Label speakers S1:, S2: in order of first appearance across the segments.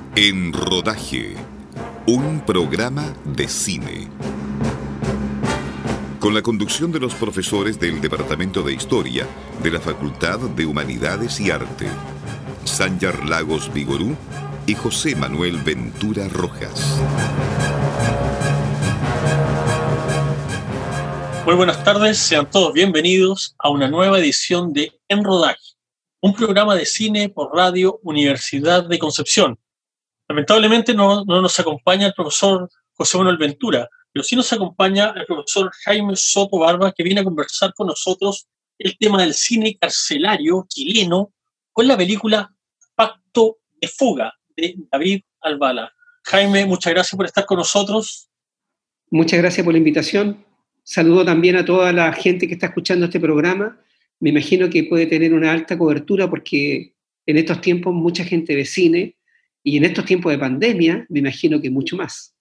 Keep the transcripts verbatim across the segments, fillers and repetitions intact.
S1: En Rodaje, un programa de cine. Con la conducción de los profesores del Departamento de Historia de la Facultad de Humanidades y Arte, Sányar Lagos Vigorú y José Manuel Ventura Rojas.
S2: Muy buenas tardes, sean todos bienvenidos a una nueva edición de En Rodaje, un programa de cine por Radio Universidad de Concepción. Lamentablemente no, no nos acompaña el profesor José Manuel Ventura, pero sí nos acompaña el profesor Jaime Soto Barba, que viene a conversar con nosotros el tema del cine carcelario chileno con la película Pacto de Fuga de David Albala. Jaime, muchas gracias por estar con nosotros.
S3: Muchas gracias por la invitación. Saludo también a toda la gente que está escuchando este programa. Me imagino que puede tener una alta cobertura porque en estos tiempos mucha gente ve cine y en estos tiempos de pandemia me imagino que mucho más.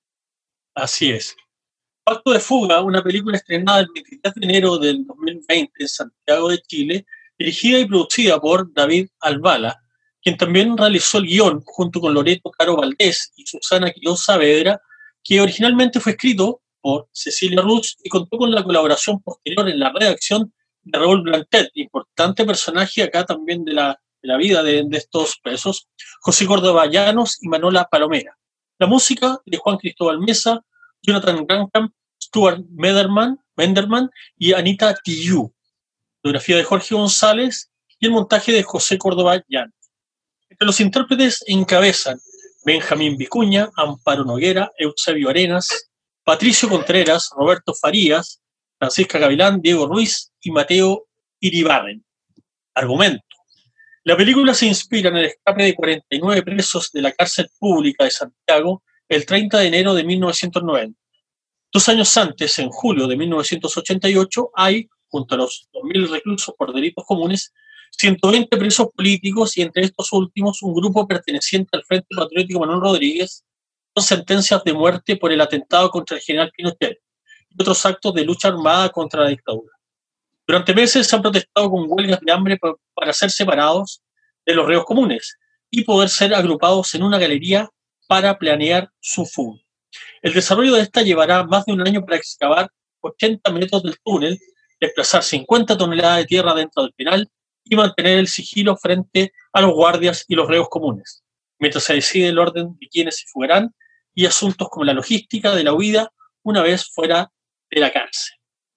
S2: Así es. Pacto de Fuga, una película estrenada el veintitrés de enero del dos mil veinte en Santiago de Chile, dirigida y producida por David Albala, quien también realizó el guión junto con Loreto Caro Valdés y Susana Quiroz Saavedra, que originalmente fue escrito por Cecilia Ruz y contó con la colaboración posterior en la redacción de Raúl Blantet, importante personaje acá también de la, de la vida de, de estos presos, José Córdoba Llanos y Manola Palomera. La música de Juan Cristóbal Mesa, Jonathan Grankamp, Stuart Mederman, Menderman y Anita Tijoux. Fotografía de Jorge González y el montaje de José Córdoba Llanos. Entre los intérpretes encabezan Benjamín Vicuña, Amparo Noguera, Eusebio Arenas, Patricio Contreras, Roberto Farías, Francisca Gavilán, Diego Ruiz y Mateo Iribarren. Argumento. La película se inspira en el escape de cuarenta y nueve presos de la cárcel pública de Santiago el treinta de enero de mil novecientos noventa. Dos años antes, en julio de mil novecientos ochenta y ocho, hay, junto a los dos mil reclusos por delitos comunes, ciento veinte presos políticos y entre estos últimos un grupo perteneciente al Frente Patriótico Manuel Rodríguez con sentencias de muerte por el atentado contra el general Pinochet y otros actos de lucha armada contra la dictadura. Durante meses se han protestado con huelgas de hambre para ser separados de los reos comunes y poder ser agrupados en una galería para planear su fuga. El desarrollo de esta llevará más de un año para excavar ochenta metros del túnel, desplazar cincuenta toneladas de tierra dentro del penal y mantener el sigilo frente a los guardias y los reos comunes, mientras se decide el orden de quienes se fugarán y asuntos como la logística de la huida una vez fuera de la cárcel.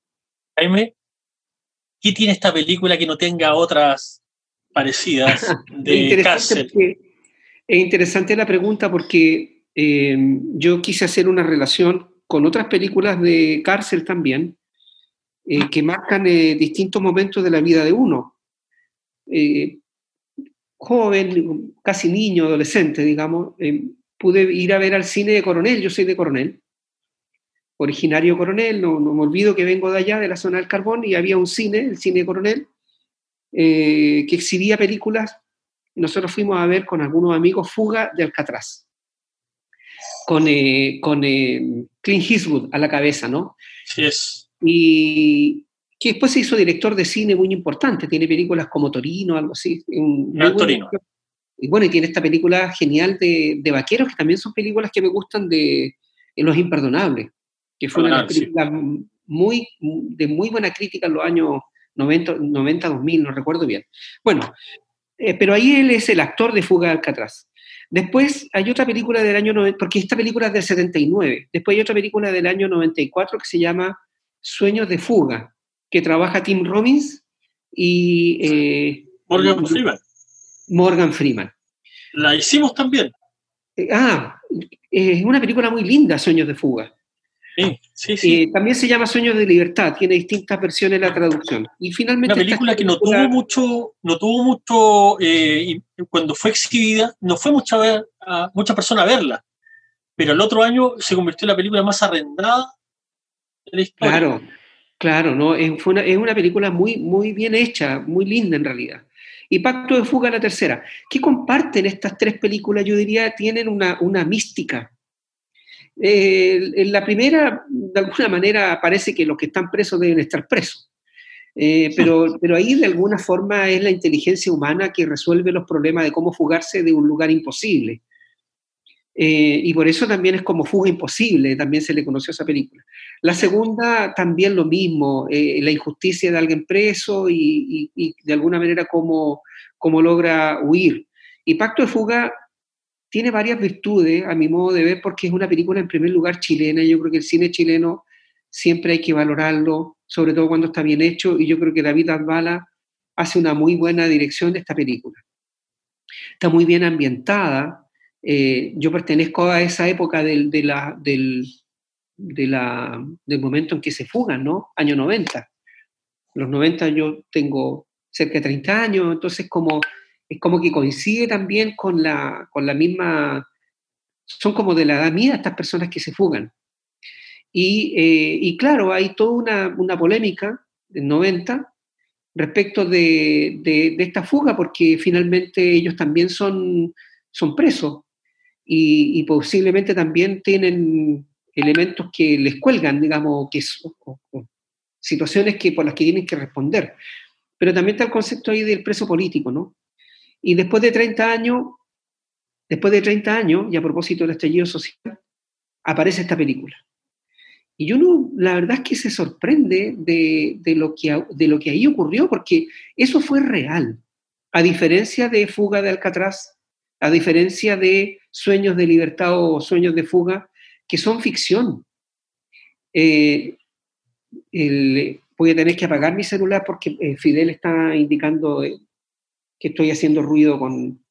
S2: Jaime, ¿qué tiene esta película que no tenga otras parecidas de
S3: es
S2: cárcel?
S3: Es interesante la pregunta porque eh, yo quise hacer una relación con otras películas de cárcel también, eh, que marcan eh, distintos momentos de la vida de uno. Eh, joven, casi niño, adolescente, digamos, eh, pude ir a ver al cine de Coronel. Yo soy de Coronel, originario de Coronel, no, no me olvido que vengo de allá, de la zona del Carbón, y había un cine, el cine de Coronel, eh, que exhibía películas, y nosotros fuimos a ver con algunos amigos Fuga de Alcatraz, con, eh, con eh, Clint Eastwood a la cabeza, ¿no?
S2: Sí es.
S3: Y que después se hizo director de cine muy importante, tiene películas como Torino, algo así. Un,
S2: no, Torino.
S3: Y bueno, y tiene esta película genial de, de vaqueros, que también son películas que me gustan, de, de Los Imperdonables, que fue una de las películas sí. muy, de muy buena crítica en los años noventa, dos mil, no recuerdo bien. Bueno, eh, pero ahí él es el actor de Fuga de Alcatraz. Después hay otra película del año noventa, porque esta película es del setenta y nueve. Después hay otra película del año noventa y cuatro que se llama Sueños de Fuga, que trabaja Tim Robbins y eh,
S2: Morgan Freeman.
S3: Morgan Freeman.
S2: La hicimos también.
S3: Eh, ah, es eh, una película muy linda, Sueños de Fuga.
S2: Sí, sí, sí.
S3: Eh, también se llama Sueños de Libertad, tiene distintas versiones de la traducción. Y finalmente
S2: una película que no tuvo mucho, no tuvo mucho, eh, cuando fue exhibida, no fue mucha, ver, a, mucha persona a verla, pero el otro año se convirtió en la película más arrendada de la historia.
S3: Claro, claro, no, es, fue una, es una película muy, muy bien hecha, muy linda en realidad. Y Pacto de Fuga, la tercera. ¿Qué comparten estas tres películas? Yo diría, tienen una, una mística. Eh, en la primera, de alguna manera, parece que los que están presos deben estar presos. Eh, pero, pero ahí, de alguna forma, es la inteligencia humana que resuelve los problemas de cómo fugarse de un lugar imposible. Eh, y por eso también es como Fuga Imposible, también se le conoció a esa película. La segunda también lo mismo, eh, la injusticia de alguien preso y, y, y de alguna manera cómo, cómo logra huir. Y Pacto de Fuga tiene varias virtudes, a mi modo de ver, porque es una película en primer lugar chilena. Yo creo que el cine chileno siempre hay que valorarlo, sobre todo cuando está bien hecho, y yo creo que David Albala hace una muy buena dirección de esta película. Está muy bien ambientada. Eh, yo pertenezco a esa época del, de la, del, de la, del momento en que se fugan, ¿no? Año noventa. Los noventa yo tengo cerca de treinta años, entonces como, es como que coincide también con la, con la misma, son como de la edad mía estas personas que se fugan. Y, eh, y claro, hay toda una, una polémica en noventa respecto de, de, de esta fuga, porque finalmente ellos también son, son presos. Y, y posiblemente también tienen elementos que les cuelgan, digamos, que son, o, o, situaciones que, por las que tienen que responder. Pero también está el concepto ahí del preso político, ¿no? Y después de treinta años, después de treinta años, y a propósito del estallido social, aparece esta película. Y uno, la verdad es que se sorprende de, de, lo que, de lo que ahí ocurrió, porque eso fue real. A diferencia de Fuga de Alcatraz, a diferencia de Sueños de Libertad o Sueños de Fuga, que son ficción. Eh, el, voy a tener que apagar mi celular porque eh, Fidel está indicando eh, que estoy haciendo ruido con...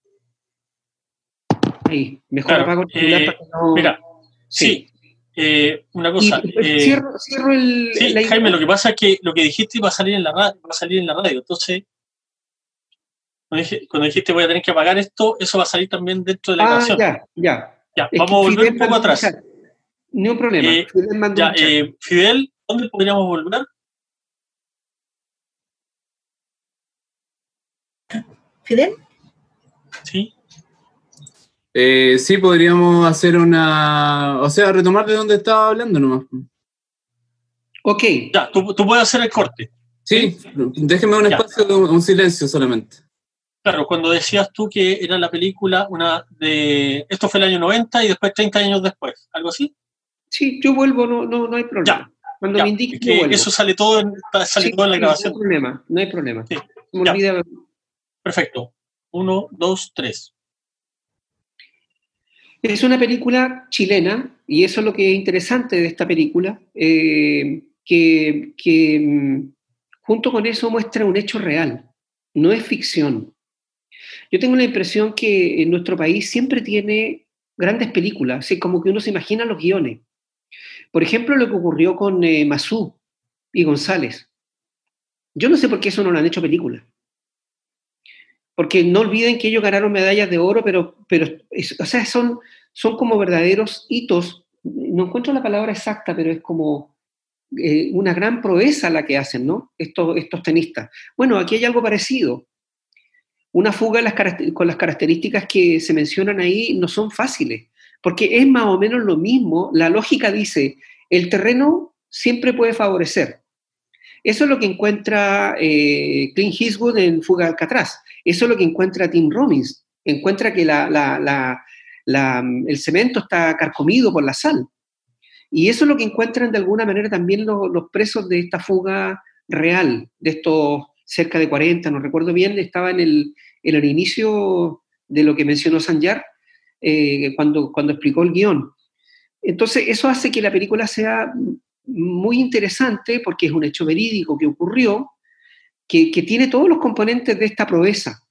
S3: Ahí, mejor
S2: claro,
S3: apago el celular
S2: eh,
S3: para que no...
S2: Mira, sí, sí eh, una cosa...
S3: Y,
S2: eh,
S3: cierro, cierro el...
S2: Sí,
S3: la
S2: Jaime, lo que pasa es que lo que dijiste va a salir en la radio, va a salir en la radio, entonces... Cuando dijiste voy a tener que apagar esto, eso va a salir también dentro de la
S3: ah,
S2: grabación.
S3: Ya, ya.
S2: Ya,
S3: es
S2: vamos a volver
S3: Fidel
S2: un poco atrás.
S3: Chat. Ni un problema.
S2: Eh,
S3: Fidel, mandó
S2: ya,
S3: un chat.
S2: Eh, Fidel, ¿dónde podríamos volver?
S4: ¿Fidel?
S2: Sí.
S5: Eh, sí, podríamos hacer una... O sea, retomar de donde estaba hablando nomás.
S3: Ok.
S2: Ya, tú, tú puedes hacer el corte.
S5: Sí, déjeme un
S2: ya.
S5: espacio, un silencio solamente.
S2: Claro, cuando decías tú que era la película, una de esto fue el año noventa y después treinta años después, ¿algo así?
S3: Sí, yo vuelvo, no, no, no hay problema.
S2: Ya,
S3: cuando
S2: ya,
S3: me indique,
S2: es que
S3: yo vuelvo.
S2: eso sale todo en, sale
S3: sí,
S2: todo en la
S3: sí,
S2: grabación.
S3: No hay problema, no hay problema.
S2: Sí.
S3: Me
S2: Ya.
S3: olvida.
S2: Perfecto. Uno, dos, tres.
S3: Es una película chilena, y eso es lo que es interesante de esta película, eh, que, que junto con eso muestra un hecho real, no es ficción. Yo tengo la impresión que en nuestro país siempre tiene grandes películas, así como que uno se imagina los guiones. Por ejemplo, lo que ocurrió con eh, Masú y González. Yo no sé por qué eso no lo han hecho película. Porque no olviden que ellos ganaron medallas de oro, pero, pero es, o sea, son, son como verdaderos hitos. No encuentro la palabra exacta, pero es como eh, una gran proeza la que hacen, ¿no? Estos, estos tenistas. Bueno, aquí hay algo parecido. Una fuga las con las características que se mencionan ahí no son fáciles, porque es más o menos lo mismo. La lógica dice, el terreno siempre puede favorecer. Eso es lo que encuentra eh, Clint Eastwood en Fuga de Alcatraz. Eso es lo que encuentra Tim Robbins. Encuentra que la, la, la, la, el cemento está carcomido por la sal. Y eso es lo que encuentran de alguna manera también los, los presos de esta fuga real, de estos cerca de cuarenta, no recuerdo bien, estaba en el, en el inicio de lo que mencionó Sanjar eh, cuando, cuando explicó el guión. Entonces, eso hace que la película sea muy interesante porque es un hecho verídico que ocurrió, que, que tiene todos los componentes de esta proeza.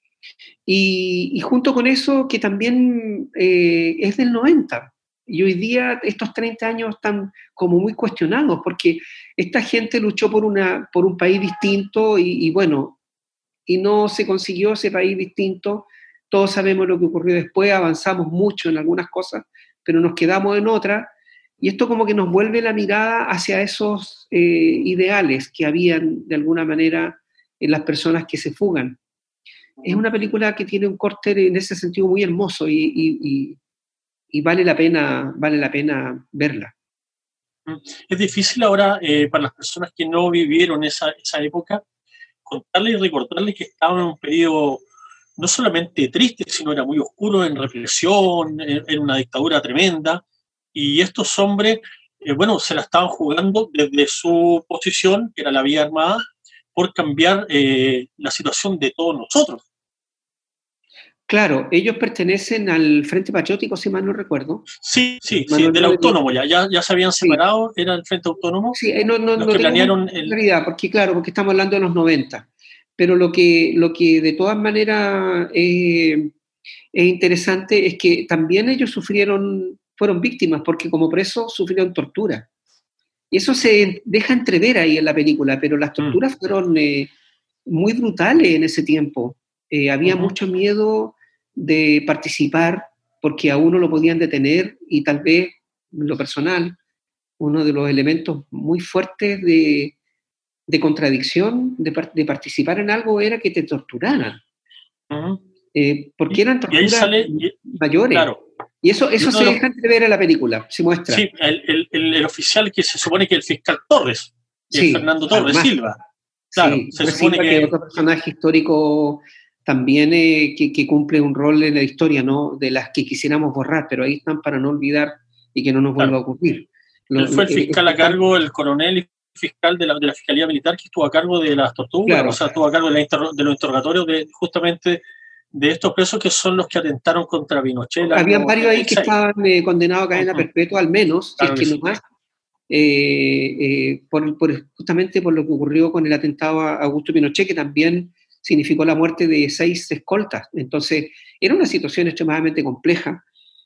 S3: Y, y junto con eso, que también eh, es del noventa. Y hoy día estos treinta años están como muy cuestionados porque esta gente luchó por, una, por un país distinto y, y bueno, y no se consiguió ese país distinto. Todos sabemos lo que ocurrió después, avanzamos mucho en algunas cosas, pero nos quedamos en otras. Y esto como que nos vuelve la mirada hacia esos eh, ideales que habían de alguna manera en las personas que se fugan. Es una película que tiene un corte en ese sentido muy hermoso y, y, y, y vale la pena, vale la pena verla.
S2: Es difícil ahora eh, para las personas que no vivieron esa, esa época contarles y recordarles que estaban en un periodo no solamente triste, sino era muy oscuro, en represión, en, en una dictadura tremenda, y estos hombres, eh, bueno, se la estaban jugando desde su posición, que era la vía armada, por cambiar eh, la situación de todos nosotros.
S3: Claro, ellos pertenecen al Frente Patriótico, si mal no recuerdo.
S2: Sí, sí, sí, del autónomo ya, ya, ya se habían separado, sí. Era el Frente Autónomo.
S3: Sí, no, no,
S2: los
S3: no
S2: que planearon
S3: el... realidad, porque claro, porque estamos hablando de los noventa. Pero lo que, lo que de todas maneras eh, es interesante es que también ellos sufrieron, fueron víctimas, porque como presos sufrieron tortura. Y eso se deja entrever ahí en la película, pero las torturas mm. fueron eh, muy brutales en ese tiempo. Eh, había uh-huh. mucho miedo de participar porque a uno lo podían detener, y tal vez, en lo personal, uno de los elementos muy fuertes de, de contradicción, de, de participar en algo, era que te torturaran. Uh-huh. Eh, porque eran torturas sale, mayores. Claro. Y eso, eso se deja entrever en la película, se muestra.
S2: Sí, el, el, el oficial que se supone que es el fiscal Torres, sí, es Fernando Torres además, Silva. Claro,
S3: sí,
S2: se supone
S3: Silva,
S2: que...
S3: que es otro personaje histórico también eh, que, que cumple un rol en la historia, ¿no? De las que quisiéramos borrar, pero ahí están para no olvidar y que no nos vuelva claro. a ocurrir.
S2: Lo, Él fue el fiscal el, a cargo, el coronel y fiscal de la, de la Fiscalía Militar, que estuvo a cargo de las torturas, claro. o sea, estuvo a cargo de, la interro, de los interrogatorios de justamente de estos presos que son los que atentaron contra Pinochet.
S3: Habían varios ahí que estaban eh, condenados a cadena uh-huh. perpetua, al menos, claro si es que, que no más, eh, eh, por, por, justamente por lo que ocurrió con el atentado a Augusto Pinochet, que también significó la muerte de seis escoltas. Entonces, era una situación extremadamente compleja,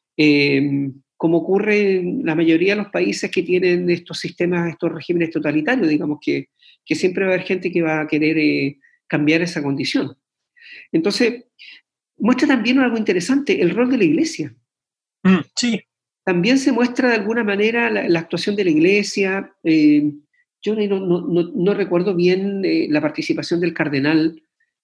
S3: eh, como ocurre en la mayoría de los países que tienen estos sistemas, estos regímenes totalitarios, digamos que, que siempre va a haber gente que va a querer eh, cambiar esa condición. Entonces, muestra también algo interesante, el rol de la iglesia.
S2: Mm, sí.
S3: También se muestra de alguna manera la, la actuación de la iglesia. Eh, yo no, no, no, no recuerdo bien eh, la participación del cardenal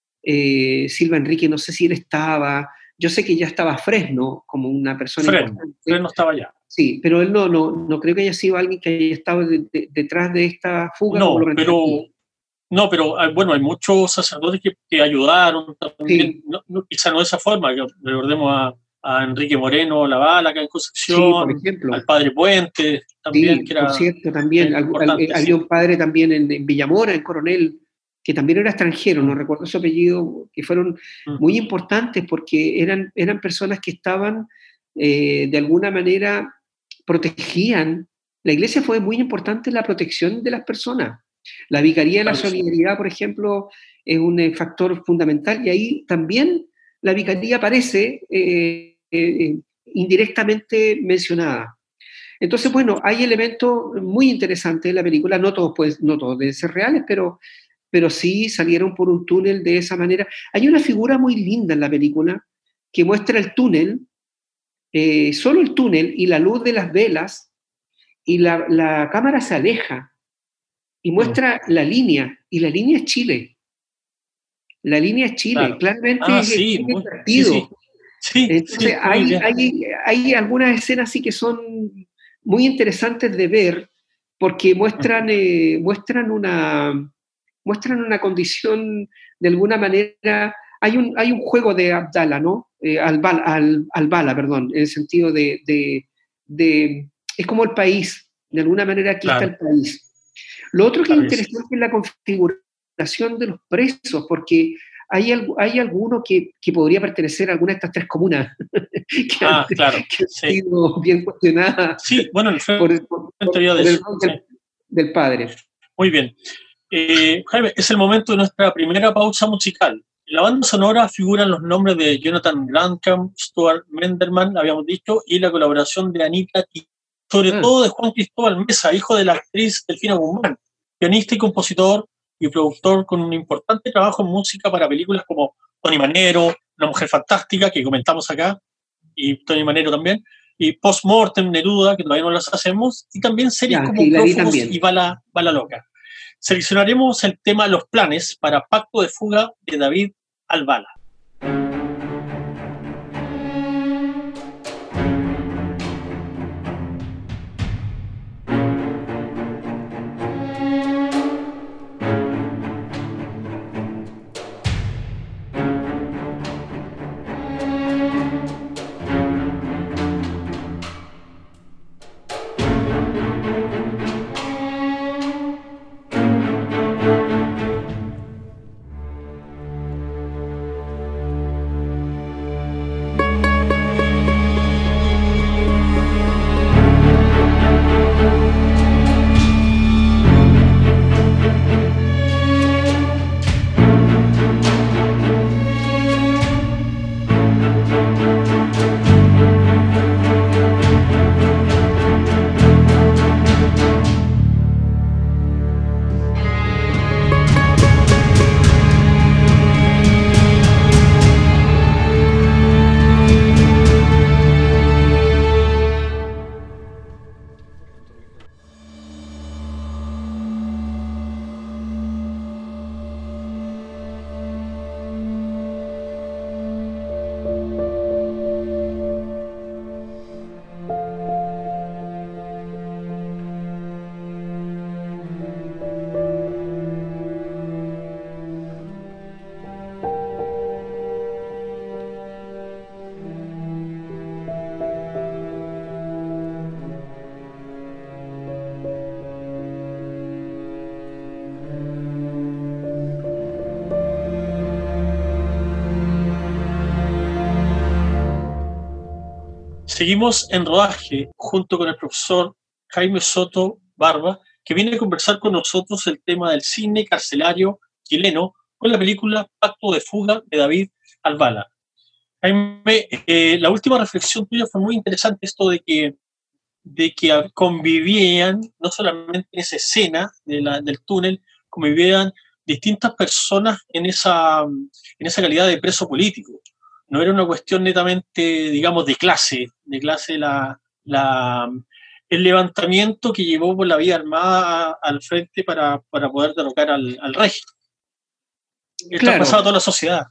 S3: eh, Silva Enrique, no sé si él estaba, yo sé que ya estaba Fresno como una persona
S2: Fresno,
S3: importante.
S2: Fresno estaba allá.
S3: Sí, pero él no, no, no creo que haya sido alguien que haya estado de, de, detrás de esta fuga.
S2: No, como pero... No, pero bueno, hay muchos sacerdotes que, que ayudaron también, sí. no, no, quizá no de esa forma, que recordemos a, a Enrique Moreno Lavala, acá en Concepción, sí, por ejemplo. Al padre Puente, también.
S3: Sí,
S2: que era,
S3: por cierto, también, al, al, había sí. un padre también en, en Villamora, en Coronel, que también era extranjero, no recuerdo su apellido, que fueron uh-huh. muy importantes porque eran, eran personas que estaban, eh, de alguna manera, protegían. La iglesia fue muy importante en la protección de las personas. La Vicaría de la Solidaridad, por ejemplo, es un eh, factor fundamental, y ahí también la Vicaría aparece eh, eh, indirectamente mencionada. Entonces, bueno, hay elementos muy interesantes en la película, no todos, pues, no todos deben ser reales, pero, pero sí salieron por un túnel de esa manera. Hay una figura muy linda en la película que muestra el túnel, eh, solo el túnel y la luz de las velas, y la, la cámara se aleja y muestra la línea, y la línea es Chile. La línea es Chile, claro. Claramente
S2: ah,
S3: es
S2: sí,
S3: el
S2: muy,
S3: partido.
S2: Sí, sí.
S3: Entonces
S2: sí,
S3: hay, hay, hay algunas escenas sí que son muy interesantes de ver, porque muestran, eh, muestran, una, muestran una condición, de alguna manera, hay un, hay un juego de Abdala, ¿no? Eh, al, al, al bala, perdón, en el sentido de, de, de, es como el país, de alguna manera aquí claro. está el país. Lo otro que es interesante es la configuración de los presos, porque hay, hay alguno que, que podría pertenecer a alguna de estas tres comunas que,
S2: ah,
S3: han,
S2: claro,
S3: que han
S2: sí.
S3: sido bien cuestionadas.
S2: Sí, bueno, el
S3: por el, por, por, por
S2: de
S3: el
S2: eso,
S3: del,
S2: sí.
S3: del padre.
S2: Muy bien. Eh, Jaime, es el momento de nuestra primera pausa musical. En la banda sonora figuran los nombres de Jonathan Grandcamp, Stuart Mendelman, habíamos dicho, y la colaboración de Anita T. Sobre ah. todo de Juan Cristóbal Mesa, hijo de la actriz Delfina Guzmán, pianista y compositor y productor con un importante trabajo en música para películas como Tony Manero, Una mujer fantástica, que comentamos acá, y Tony Manero también, y Postmortem, Neruda, que todavía no las hacemos, y también series ya, como Prófugos y Bala, Bala Loca. Seleccionaremos el tema Los Planes para Pacto de Fuga de David Albala. seguimos en rodaje junto con el profesor Jaime Soto Barba, que viene a conversar con nosotros el tema del cine carcelario chileno con la película Pacto de Fuga de David Albala. Jaime, eh, la última reflexión tuya fue muy interesante, esto de que, de que convivían, no solamente en esa escena de la, del túnel, convivían distintas personas en esa, en esa calidad de preso político. No era una cuestión netamente, digamos, de clase, de clase la, la, el levantamiento que llevó por la vía armada al frente para, para poder derrocar al, al régimen. Esto
S3: Claro.
S2: ha pasado a toda la sociedad.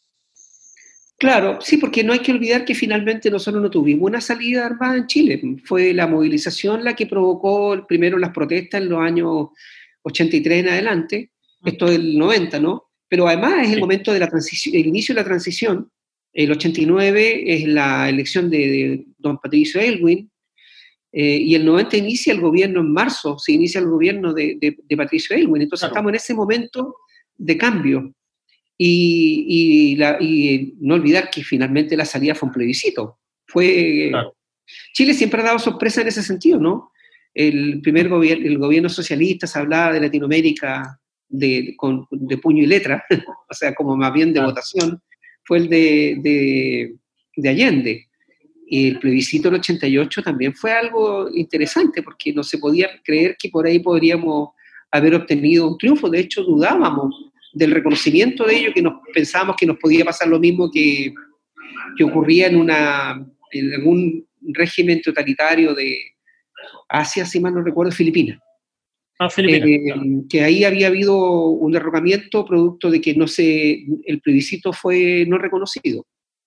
S3: Claro, sí, porque no hay que olvidar que finalmente nosotros no tuvimos una salida armada en Chile. Fue la movilización la que provocó primero las protestas en los años ochenta y tres en adelante, esto del noventa, ¿no? Pero además es el
S2: Sí.
S3: momento de la transición, el inicio de la transición. El ochenta y nueve es la elección de, de don Patricio Aylwin, eh, y el noventa inicia el gobierno en marzo, se inicia el gobierno de, de, de Patricio Aylwin. Entonces
S2: Claro.
S3: estamos en ese momento de cambio. Y, y, la, y no olvidar que finalmente la salida fue un plebiscito. Fue,
S2: Claro.
S3: Chile siempre ha dado sorpresa en ese sentido, ¿no? El primer gobierno, el gobierno socialista se hablaba de Latinoamérica de, con, de puño y letra, o sea, como más bien de
S2: Claro.
S3: votación, fue el de, de, de Allende. Y el plebiscito del ochenta y ocho también fue algo interesante, porque no se podía creer que por ahí podríamos haber obtenido un triunfo. De hecho, dudábamos del reconocimiento de ello, que nos pensábamos que nos podía pasar lo mismo que, que ocurría en, una, en algún régimen totalitario de Asia, si mal no recuerdo, Filipinas.
S2: Ah, Filipinas,
S3: Eh,
S2: claro.
S3: que ahí había habido un derrocamiento producto de que no se, el plebiscito fue no reconocido.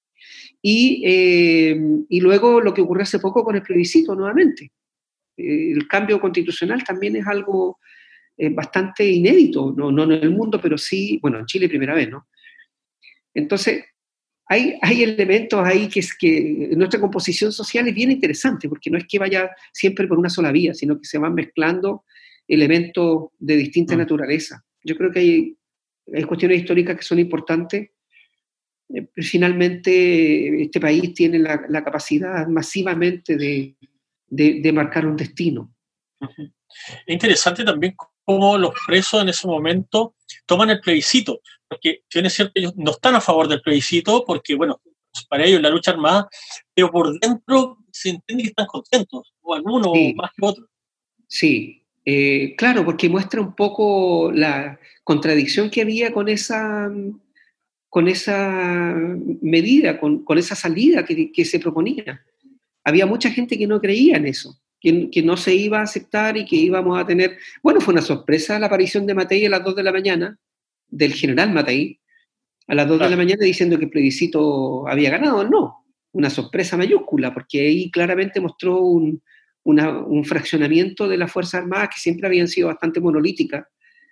S3: Y, eh, y luego lo que ocurrió hace poco con el plebiscito nuevamente. Eh, el cambio constitucional también es algo eh, bastante inédito, no, no en el mundo, pero sí, bueno, en Chile primera vez, ¿no? Entonces, hay, hay elementos ahí que, es que nuestra composición social es bien interesante, porque no es que vaya siempre por una sola vía, sino que se van mezclando elementos de distinta
S2: Mm.
S3: naturaleza. Yo creo que hay, hay cuestiones históricas que son importantes. Eh, Finalmente, este país tiene la, la capacidad masivamente de, de, de marcar un destino.
S2: Ujú. Es interesante también cómo los presos en ese momento toman el plebiscito, porque si bien es cierto, ellos no están a favor del plebiscito, porque, bueno, para ellos la lucha armada, pero por dentro se entiende que están contentos, o algunos
S3: Sí.
S2: más que otros.
S3: Sí, eh, claro, porque muestra un poco la contradicción que había con esa, con esa medida, con, con esa salida que, que se proponía. Había mucha gente que no creía en eso, que, que no se iba a aceptar y que íbamos a tener... Bueno, fue una sorpresa la aparición de Matei a las dos de la mañana, del general Matei, a las dos
S2: Claro.
S3: de la mañana diciendo que el plebiscito había ganado. No, una sorpresa mayúscula, porque ahí claramente mostró un, una, un fraccionamiento de las Fuerzas Armadas que siempre habían sido bastante monolíticas.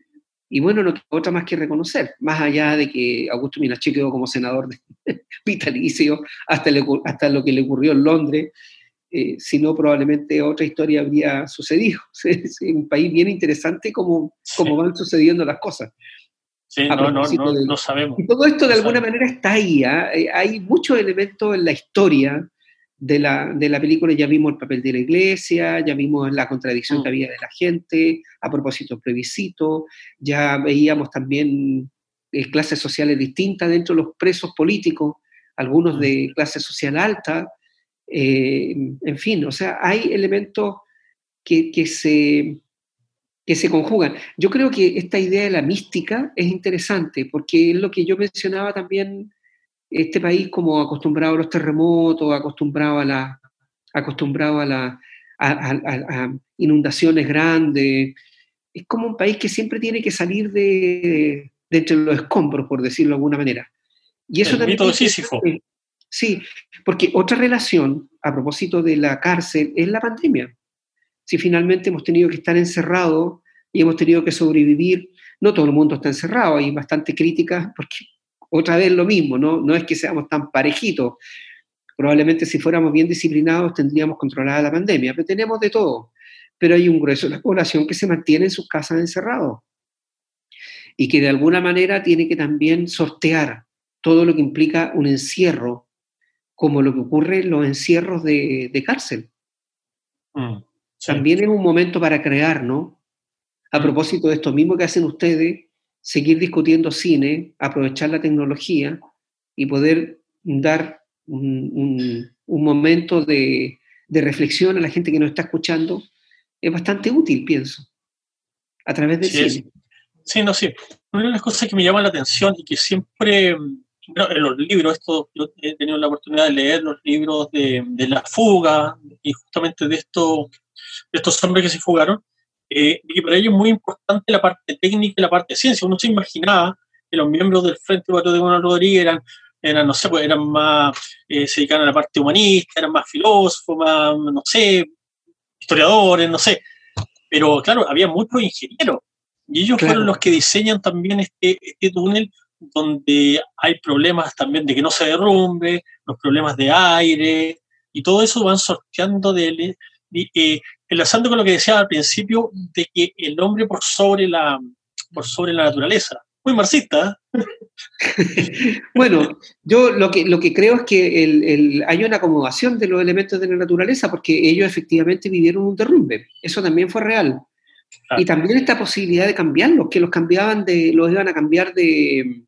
S3: Y bueno, no quedó otra más que reconocer, más allá de que Augusto Pinochet quedó como senador de, vitalicio hasta, le, hasta lo que le ocurrió en Londres, eh, si no probablemente otra historia habría sucedido. Es un país bien interesante como, como
S2: Sí.
S3: van sucediendo las cosas.
S2: Sí,
S3: A
S2: no, no,
S3: propósito
S2: no,
S3: del-
S2: no sabemos.
S3: Y todo esto de
S2: No
S3: alguna
S2: sabemos.
S3: manera está ahí. ¿ah? Eh, Hay muchos elementos en la historia de la, de la película. Ya vimos el papel de la iglesia, ya vimos la contradicción
S2: Mm.
S3: que había de la gente a propósito del plebiscito, ya veíamos también eh, clases sociales distintas dentro de los presos políticos, algunos de clase social alta, eh, en fin, o sea, hay elementos que, que se que se conjugan. Yo creo que esta idea de la mística es interesante, porque es lo que yo mencionaba también, este país como acostumbrado a los terremotos, acostumbrado a la, acostumbrado a, la, a, a, a, a inundaciones grandes, es como un país que siempre tiene que salir de, de entre los escombros, por decirlo de alguna manera. Y eso
S2: El
S3: también
S2: mito de
S3: es
S2: Sísifo.
S3: interesante. Sí, porque otra relación, a propósito de la cárcel, es la pandemia. Si finalmente hemos tenido que estar encerrados y hemos tenido que sobrevivir, no todo el mundo está encerrado, hay bastante críticas, porque otra vez lo mismo, ¿no? No es que seamos tan parejitos. Probablemente si fuéramos bien disciplinados tendríamos controlada la pandemia, pero tenemos de todo. Pero hay un grueso de la población que se mantiene en sus casas encerrados y que de alguna manera tiene que también sortear todo lo que implica un encierro como lo que ocurre en los encierros de, de cárcel.
S2: Mm, sí.
S3: También es un momento para crear, ¿no? A
S2: Mm.
S3: propósito de esto mismo que hacen ustedes, seguir discutiendo cine, aprovechar la tecnología y poder dar un, un, un momento de, de reflexión a la gente que nos está escuchando, es bastante útil, pienso, a través del
S2: Sí,
S3: cine.
S2: es. Sí, no, sí. Una de las cosas que me llama la atención y que siempre, bueno, en los libros, esto, yo he tenido la oportunidad de leer los libros de, de La Fuga y justamente de, esto, de estos hombres que se fugaron, eh, y para ellos es muy importante la parte técnica y la parte de ciencia. Uno se imaginaba que los miembros del Frente Patriótico Rodríguez eran, eran, no sé, pues eran más, eh, se dedicaban a la parte humanista, eran más filósofos, más, no sé, historiadores, no sé. Pero claro, había muchos ingenieros. Y ellos
S3: Claro.
S2: fueron los que diseñan también este, este túnel donde hay problemas también de que no se derrumbe, los problemas de aire, y todo eso van sorteando de, de, eh, enlazando con lo que decía al principio, de que el hombre por sobre la, por sobre la naturaleza. Muy marxista, ¿eh?
S3: Bueno, yo lo que, lo que creo es que el, el, hay una acomodación de los elementos de la naturaleza porque ellos efectivamente vivieron un derrumbe. Eso también fue real.
S2: Claro.
S3: Y también esta posibilidad de cambiarlos, que los cambiaban de, los iban a cambiar de,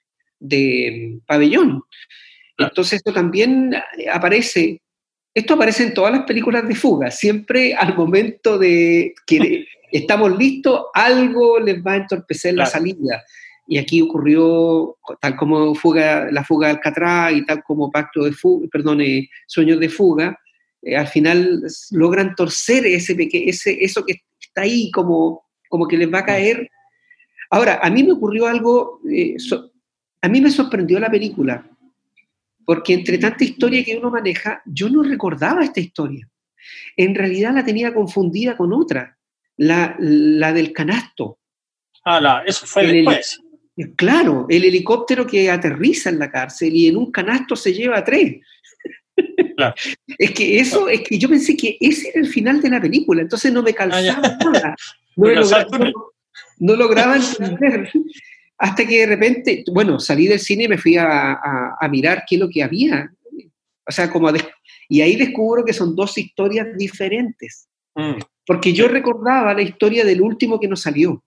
S3: de pabellón.
S2: Claro.
S3: Entonces esto también aparece, esto aparece en todas las películas de fuga, siempre al momento de que estamos listos, algo les va a entorpecer
S2: Claro.
S3: la salida. Y aquí ocurrió, tal como fuga, la fuga de Alcatraz y tal como Pacto de Fuga, perdón, eh, Sueños de Fuga, eh, al final logran torcer ese, ese, eso que está ahí como, como que les va a caer. Ahora, a mí me ocurrió algo, eh, so, a mí me sorprendió la película, porque entre tanta historia que uno maneja, yo no recordaba esta historia. En realidad la tenía confundida con otra, la, la del canasto.
S2: Ah, la, eso fue
S3: el
S2: después.
S3: Heli- claro, el helicóptero que aterriza en la cárcel y en un canasto se lleva a tres.
S2: Claro.
S3: Es que eso, es que yo pensé que ese era el final de la película, entonces no me calzaba
S2: Ah,
S3: nada. No,
S2: Me
S3: me logra,
S2: calzaba
S3: no, no lograba entender. Hasta que de repente, bueno, salí del cine y me fui a, a, a mirar qué es lo que había. O sea, como de, y ahí descubro que son dos historias diferentes.
S2: Mm.
S3: Porque yo recordaba la historia del último que nos salió.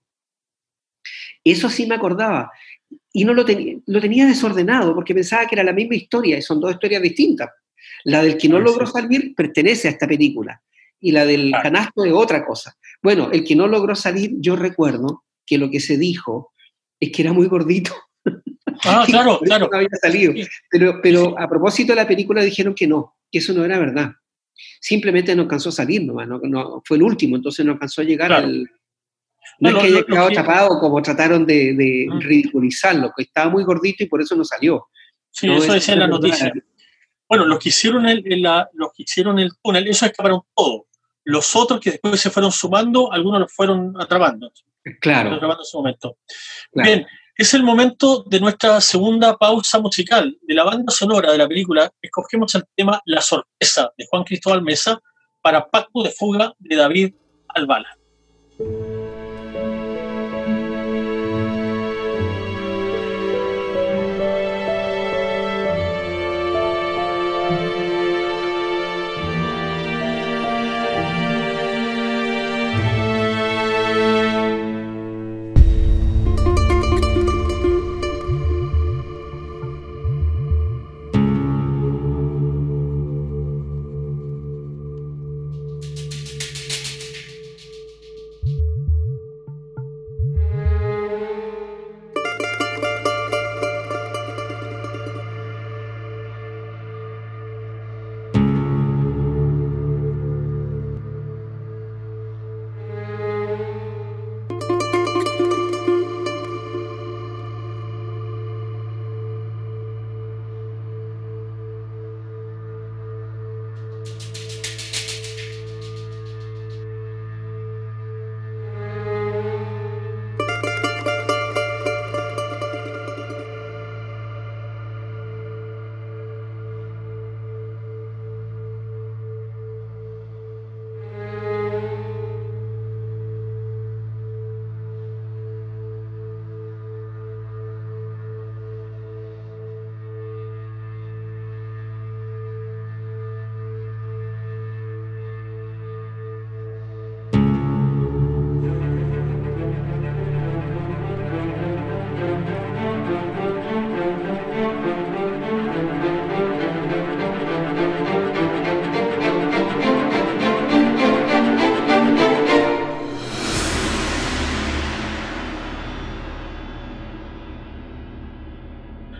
S3: Eso sí me acordaba. Y no lo, ten, lo tenía desordenado porque pensaba que era la misma historia y son dos historias distintas. La del que no logró salir pertenece a esta película y la del
S2: Claro.
S3: canasto es otra cosa. Bueno, el que no logró salir, yo recuerdo que lo que se dijo es que era muy gordito.
S2: Ah, claro, claro.
S3: No había salido. Pero, pero a propósito de la película dijeron que no, que eso no era verdad. Simplemente no alcanzó a salir nomás, no, no, fue el último, entonces no alcanzó a llegar
S2: Claro.
S3: al... No, no es que haya quedado tapado como trataron de, de mm. ridiculizarlo, que estaba muy gordito y por eso no salió.
S2: Sí,
S3: no,
S2: eso decía en la noticia. Bueno, los que hicieron el, el, la, los que hicieron el túnel, esos escaparon todos. Los otros que después se fueron sumando, algunos los fueron atrapando.
S3: Claro.
S2: Atrapando en su momento.
S3: Claro.
S2: Bien, es el momento de nuestra segunda pausa musical. De la banda sonora de la película, escogemos el tema La Sorpresa, de Juan Cristóbal Mesa, para Pacto de Fuga, de David Albala.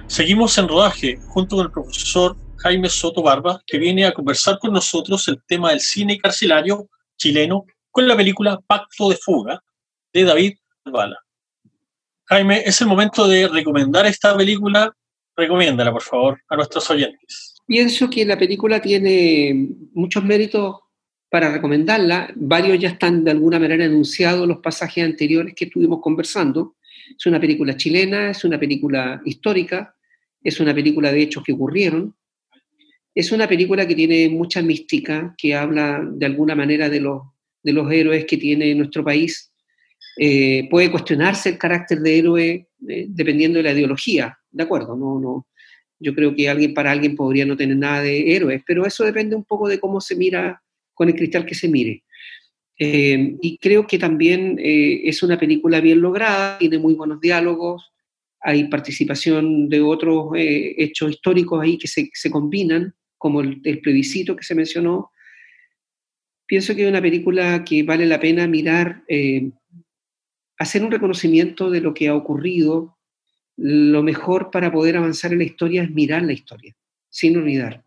S2: Seguimos en rodaje junto con el profesor Jaime Soto Barba, que viene a conversar con nosotros el tema del cine carcelario chileno con la película Pacto de Fuga de David Albala. Jaime, es el momento de recomendar esta película. Recomiéndala, por favor, a nuestros oyentes.
S3: Pienso que la película tiene muchos méritos para recomendarla. Varios ya están de alguna manera enunciados en los pasajes anteriores que estuvimos conversando. Es una película chilena, es una película histórica, es una película de hechos que ocurrieron. Es una película que tiene mucha mística, que habla de alguna manera de los, de los héroes que tiene nuestro país. Eh, puede cuestionarse el carácter de héroe eh, dependiendo de la ideología, ¿de acuerdo? No, no, yo creo que alguien, para alguien podría no tener nada de héroes, pero eso depende un poco de cómo se mira, con el cristal que se mire. Eh, y creo que también eh, es una película bien lograda, tiene muy buenos diálogos, hay participación de otros eh, hechos históricos ahí que se, se combinan, como el, el plebiscito que se mencionó. Pienso que es una película que vale la pena mirar, eh, hacer un reconocimiento de lo que ha ocurrido. Lo mejor para poder avanzar en la historia es mirar la historia, sin olvidar,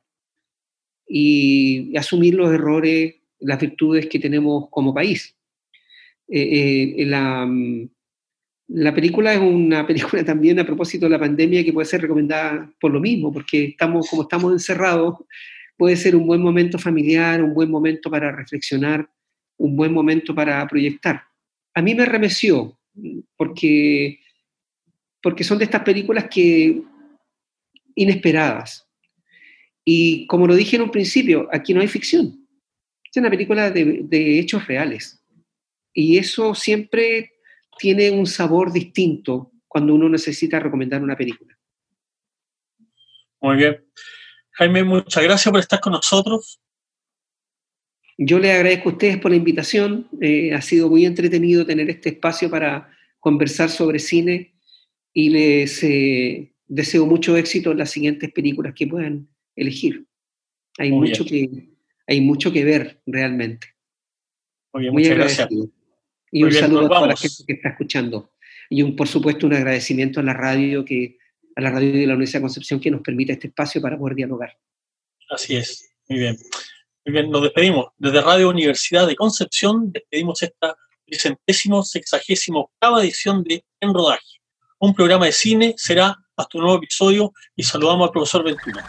S3: y asumir los errores, las virtudes que tenemos como país. Eh, eh, la, la película es una película también a propósito de la pandemia que puede ser recomendada por lo mismo, porque estamos, como estamos encerrados, puede ser un buen momento familiar, un buen momento para reflexionar, un buen momento para proyectar. A mí me remeció, porque, porque son de estas películas que inesperadas. Y como lo dije en un principio, aquí no hay ficción. Es una película de, de hechos reales. Y eso siempre tiene un sabor distinto cuando uno necesita recomendar una película.
S2: Muy bien. Jaime, muchas gracias por estar con nosotros.
S3: Yo les agradezco a ustedes por la invitación. Eh, ha sido muy entretenido tener este espacio para conversar sobre cine y les eh, deseo mucho éxito en las siguientes películas que puedan elegir. Hay
S2: muy
S3: mucho que, hay mucho que ver realmente.
S2: Muy bien,
S3: muy
S2: muchas
S3: agradecido.
S2: gracias.
S3: Y
S2: muy
S3: un
S2: bien,
S3: saludo a toda
S2: vamos.
S3: la gente que está escuchando. Y un, por supuesto un agradecimiento a la radio, que, a la radio de la Universidad de Concepción, que nos permite este espacio para poder dialogar.
S2: Así es, muy bien. Muy bien, nos despedimos. Desde Radio Universidad de Concepción despedimos esta tricentésimo sexagésimo octava edición de En Rodaje. Un programa de cine. Será hasta un nuevo episodio y saludamos al profesor Ventura.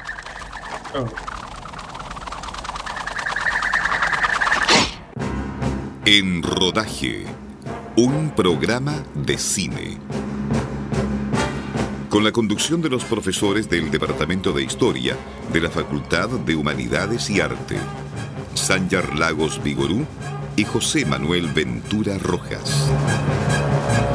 S1: En Rodaje, un programa de cine. Con la conducción de los profesores del Departamento de Historia de la Facultad de Humanidades y Arte, Sanjar Lagos Vigorú y José Manuel Ventura Rojas.